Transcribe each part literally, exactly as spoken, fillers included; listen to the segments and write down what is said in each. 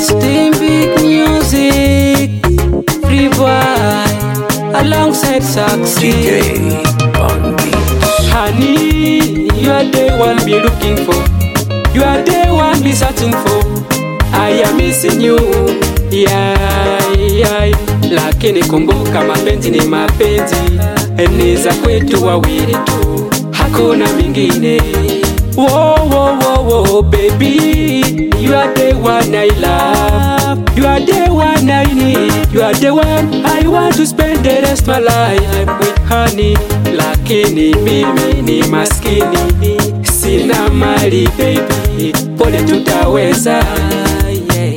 Steam Big Music, Free Boy, alongside Saxy. D J on beats. Honey, you are the one be looking for. You are the one be searching for. I am missing you, yeah, yeah. Lakini kumbuka mapenzi ni mapenzi, eneza kwetu wawili tu, hakuna mingine. Whoa, whoa, whoa, whoa, baby, you are the one I love. You are the one I need. You are the one I want to spend the rest of my life with, honey. Lakini mimi ni maskini, sina mali baby, pole tutaweza, yeah.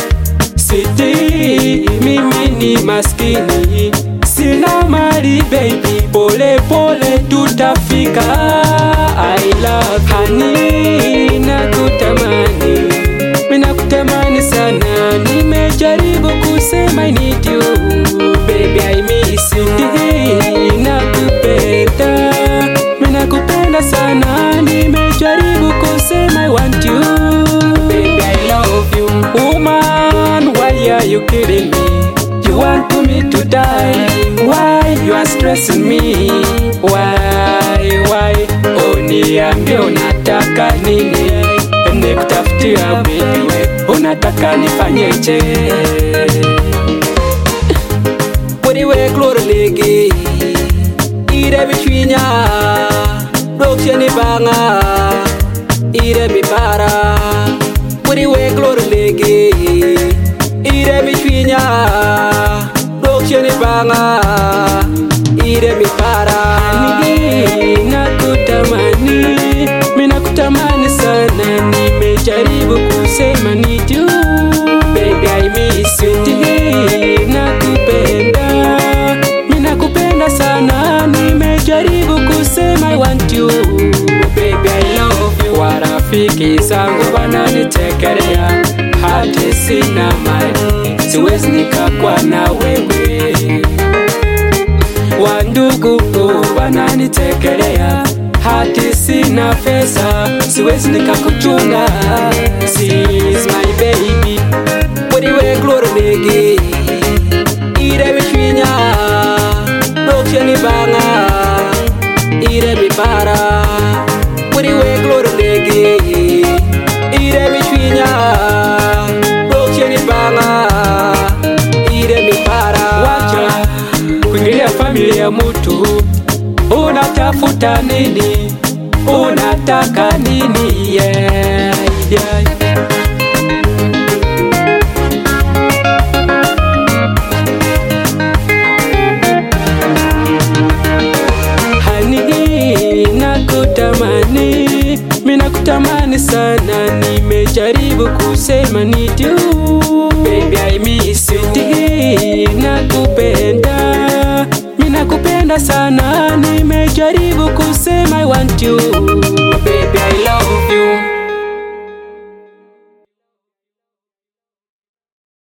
Siti, mimi ni maskini, sina mali baby, pole pole tutafika. I love honey, nakutamani, mina kutamani sana, nimejaribu kusema I need you, baby I miss you. Nakupenda, mina kupenda sana, nimejaribu kusema I want you, baby I love you. Woman, why are you kidding me? You want me to die? Why you are stressing me? Why, why? Uniambie unataka nini? Nikutafutia baby, unataka nifanyeje? Wadiwe kloro legi, ire bichwinya, dokche ni banga, ire bipara. Wadiwe kloro legi, ire bichwinya, dokche ni banga, ire bipara. Honey, nakutamani, mina kutamani sana, nimejaribu kusema need you, baby I miss you. Nakupenda, mina kupenda sana, nimejaribu kusema I want you, baby I love you. Warafiki zangu wananitekelea, hadi sina mali, siwezi nikakwa na wewe. Wandugu wananitekelea, hadi sina pesa, siwezi nikakuchunga. She's my baby, wadiwe kloro legi, ire bichwinya, dokche ni banga, ire bipara. Wadiwe kloro legi, ire bichwinya, dokche ni banga, ire bipara. Wacha kuingilia familia ya mtu, unatafuta nini? Unataka nini? Yeah, yeah. Honey, nakutamani, mina kutamani sana, nimejaribu kusema need you, baby I miss you. Nakupenda, mina kupenda sana, nimejaribu kusema I want you,